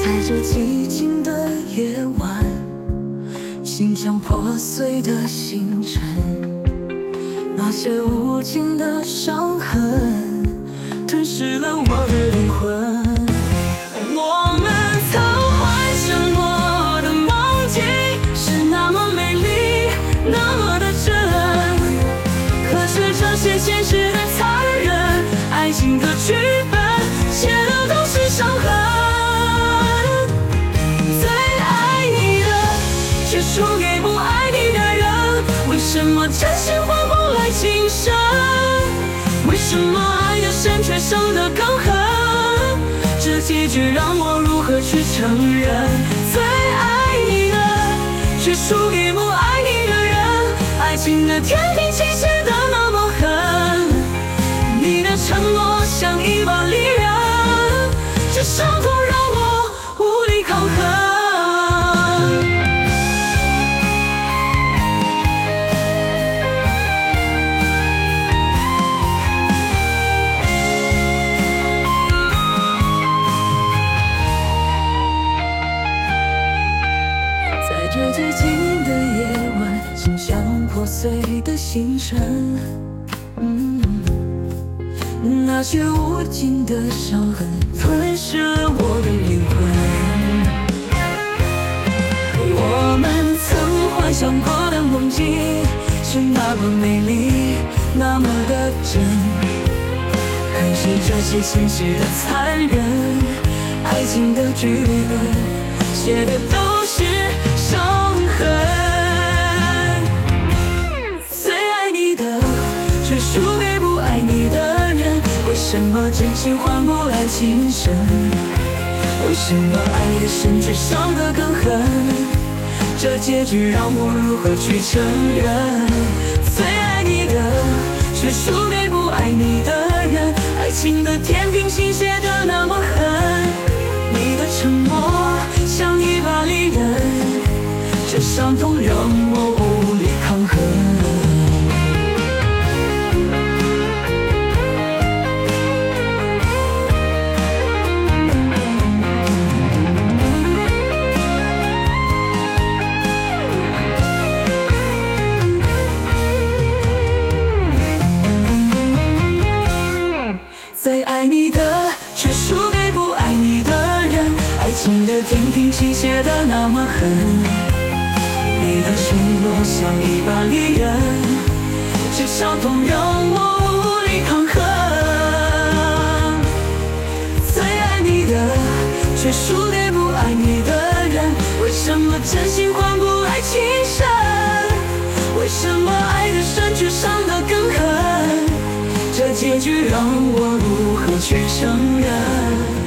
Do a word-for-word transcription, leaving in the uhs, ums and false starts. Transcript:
在这寂静的夜晚，心像破碎的星辰，那些无尽的伤痕吞噬了我的灵魂。我们曾幻想过的梦境是那么美丽，那么的真，可是这些现实的残忍，爱情的剧本写的都是伤痕。最爱你的却输给不爱你的人，为什么真心换不来情深？为什么爱的深却伤得更狠？这结局让我如何去承认？最爱你的却输给不爱你的人，爱情的天平倾斜得那么狠，你的承诺像一把利刃，这伤痛让我无力抗衡。在这寂静的夜晚，心像破碎的星辰，嗯，那些无尽的伤痕吞噬了我的灵魂。我们曾幻想过的梦境是那么美丽，那么的真，可是这些现实的残忍，爱情的剧本写的都是伤痕。最爱你的却输给不爱你的人，为什么真心换不来情深？为什么爱的深却伤得更狠？这结局让我如何去承认？最爱你的却输给不爱你的人，爱情的天平倾斜得那么狠，你的承诺像一把利刃，这伤痛让我无力抗衡。最爱你的却输给不爱你的人，爱情的天平倾斜得那么狠，你的承诺像一把利刃，这伤痛让我无力抗衡。最爱你的却输给不爱你的人，为什么真心换不来情深？为什么爱的深却伤得更狠？这结局让我如何去承认？